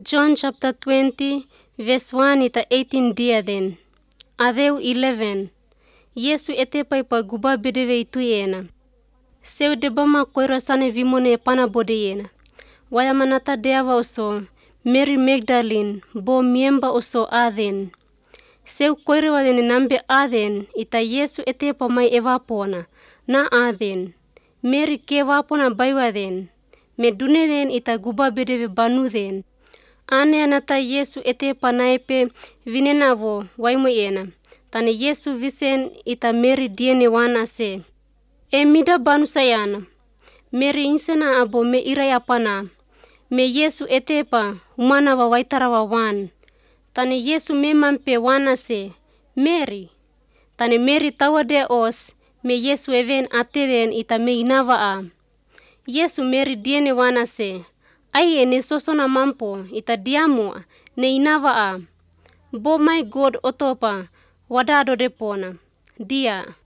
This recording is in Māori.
John chapter 20, verse 1 ita 18 dia den. Adeu 11. Yesu ete pai pa guba bedeve itu yena. Seu debama koiro sane vimone pana bode yena. Waya manata deava oso, Mary Magdalene, bo miemba oso aden. Seu koiro wadene nambe aden, ita Yesu ete pa mai evapona, na aden. Mary ke vapona baywaden. Me duneden ita guba bedeve banuden. Ane anata Yesu ete panaipe vinenavo waimo yena. Tane Yesu visen ita Mary diene wana se. E mida banu sayana. Mary insena abo me iraya pana. Me Yesu ete pa humana wa waitara wa wan. Tane Yesu me mampe wana se. Mary. Tane Mary tawade os. Me Yesu even ateden ita me inava a. Yesu Mary diene wana se. Ai ne sosona mampo ita diamu ne inava a. Bo my God otopa wadado depona. Dia.